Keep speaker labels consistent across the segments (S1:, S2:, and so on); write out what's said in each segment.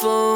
S1: flow.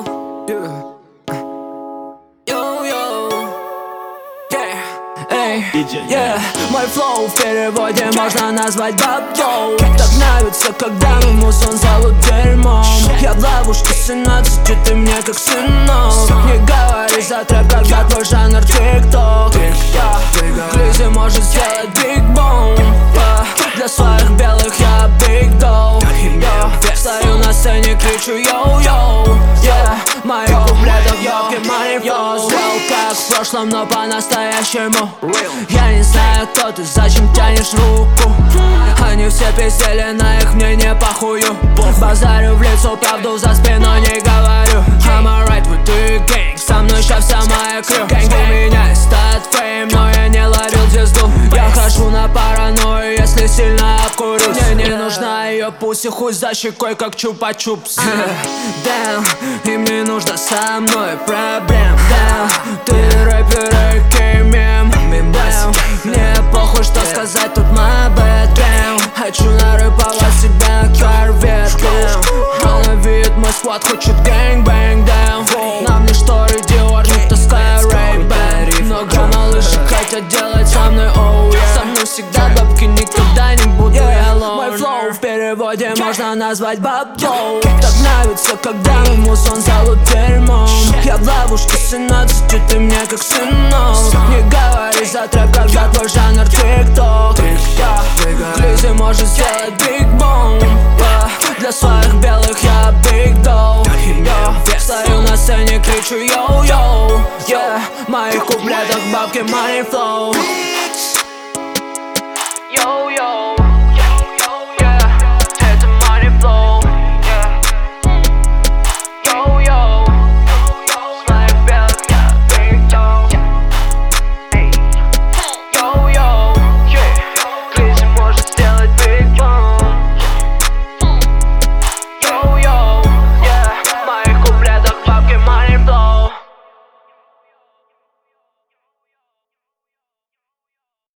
S1: Мой флоу в переводе можно назвать бабьёу. Так нравится, когда мой музон зовут дерьмом. Я в ловушке 17, и ты мне как сынок. Не говори за трек, когда твой жанр тик-ток. Глизи может сделать биг бом. Для своих белых я big dough. Стою на сцене, кричу йоу-йоу. В моих куплетах бабки money flow. Сделал как в прошлом, но по-настоящему. Я не знаю, кто ты, зачем тянешь руку. Они все пиздели, на их мнение похую. Базарю в лицо, правду за спиной не говорю. I'm alright with the gang, со мной ща вся моя крю. У меня есть стат фейм, но я не ловил звезду. Я хожу на паранойю, если сильно обкурюсь. Мне не нужна ее пуси, хуй за щекой, как чупа-чупс. Damn, им не нужно со мной проблем. Damn, ты рэпер, aka мем. Мне похуй, что сказать, тут my bad. Damn, хочу нарыповать себя корвет. Она видит мой сквад, хочет gang-bang. Damn, на мне шторы Dior, не таская Ray-Ban. Много малышек хотят делать со мной, oh yeah. Со мной всегда бабки, никогда не буду я alone. Мой флоу в переводе можно назвать бабьёу. Так нравится, когда мой музон зовут дерьмом. Я в ловушке 17, и ты мне как сынок. Не говори за трек, когда твой жанр тик-ток. Глизи может сделать биг бом. Для своих белых я big dough. Стою на сцене, кричу йоу-йоу. В моих куплетах бабки money flow.